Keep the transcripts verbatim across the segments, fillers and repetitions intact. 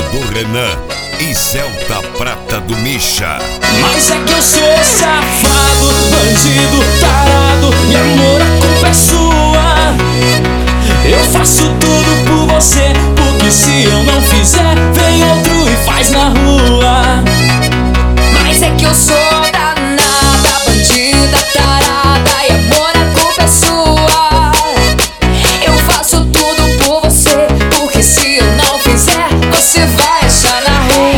do Renan e Celta Prata do Misha. Mas é que eu sou safado, bandido, tarado, e amor, a culpa é sua. Eu faço tudo por você, porque se eu não fizer, vem outro e faz na rua. Mas é que eu sou danada, bandida, tarada, e amor, a culpa é sua. Eu faço tudo por você, porque se eu não fizer, você vai achar na rua.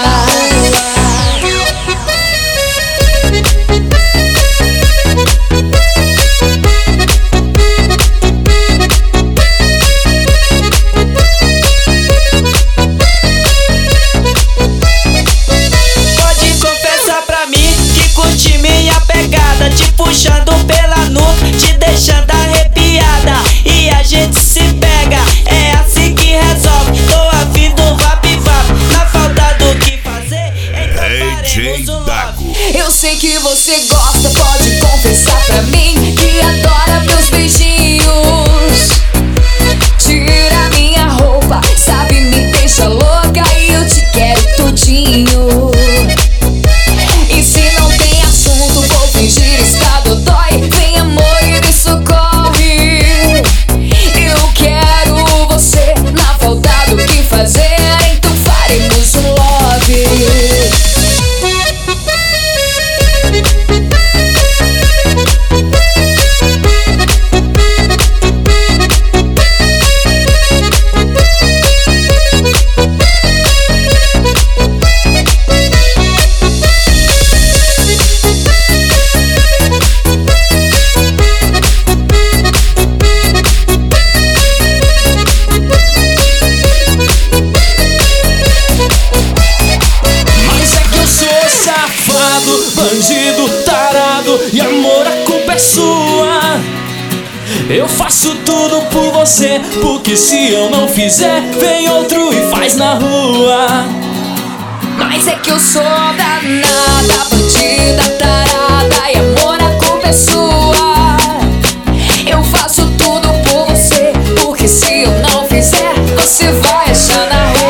Puxando pela nuca, te deixando arrepiada, e a gente se pega, é assim que resolve. Tô afim do vap-vap, na falta do que fazer, então faremos um love. Eu sei que você gosta, pode confessar pra mim que adora meus beijinhos. Tira minha roupa, sabe, me deixa louca, e eu te quero tudinho. E se não tem assunto, vou fingir estado dói. Vem amor e me socorre. Eu quero você, na falta do que fazer, então faremos um love. Bandido, tarado, e amor, a culpa é sua. Eu faço tudo por você, porque se eu não fizer, vem outro e faz na rua. Mas é que eu sou danada, bandida, tarada, e amor, a culpa é sua. Eu faço tudo por você, porque se eu não fizer, você vai achar na rua.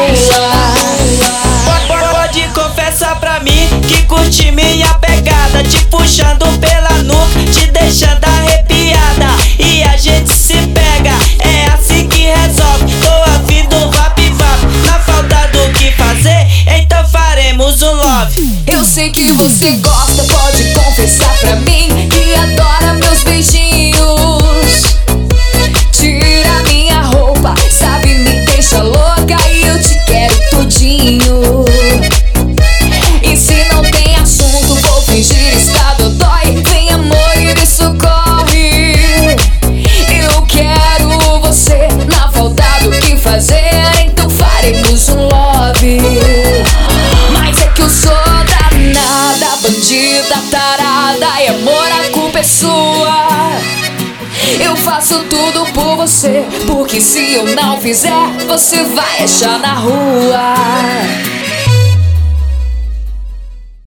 Pode confessar pra mim que curte minha pegada, te puxando pela nuca, te deixando arrepiada, e a gente se pega, é assim que resolve. Tô afim do vap-vap, na falta do que fazer, então faremos um love. Eu sei que você gosta, pode confessar pra mim que adora meus beijinhos. Tira minha roupa, sabe, me deixa louca, e eu te quero tudinho. E se não tem assunto, vou fingir estado dói. Vem amor e me socorre. Eu quero você, na falta do que fazer, então faremos um love. Mas é que eu sou danada, bandida, tarada, e amor, a culpa é sua. Eu faço tudo por você, porque se eu não fizer, você vai achar na rua.